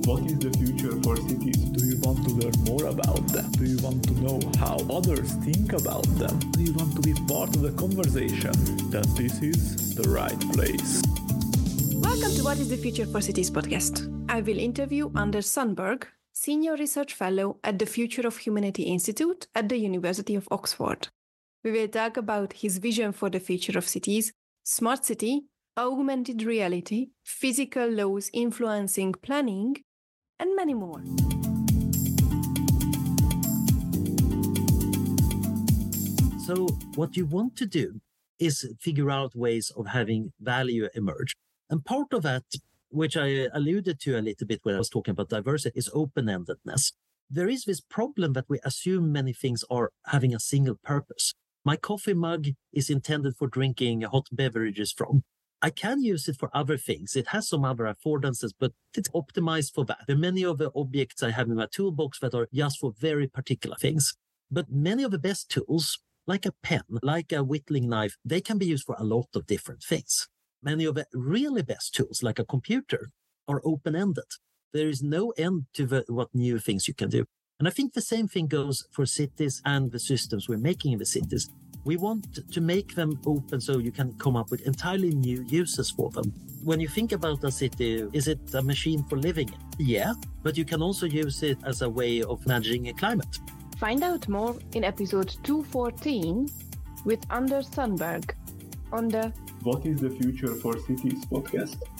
What is the future for cities? Do you want to learn more about them? Do you want to know how others think about them? Do you want to be part of the conversation? Then this is the right place. Welcome to What is the Future for Cities podcast. I will interview Anders Sundberg, Senior Research Fellow at the Future of Humanity Institute at the University of Oxford. We will talk about his vision for the future of cities, smart city, augmented reality, physical laws influencing planning, and many more. So what you want to do is figure out ways of having value emerge. And part of that, which I alluded to a little bit when I was talking about diversity, is open-endedness. There is this problem that we assume many things are having a single purpose. My coffee mug is intended for drinking hot beverages from. I can use it for other things. It has some other affordances, but it's optimized for that. There are many of the objects I have in my toolbox that are just for very particular things. But many of the best tools, like a pen, like a whittling knife, they can be used for a lot of different things. Many of the really best tools, like a computer, are open-ended. There is no end to what new things you can do. And I think the same thing goes for cities and the systems we're making in the cities. We want to make them open so you can come up with entirely new uses for them. When you think about a city, is it a machine for living in? Yeah, but you can also use it as a way of managing a climate. Find out more in episode 214 with Anders Sundberg on the What is the Future for Cities podcast.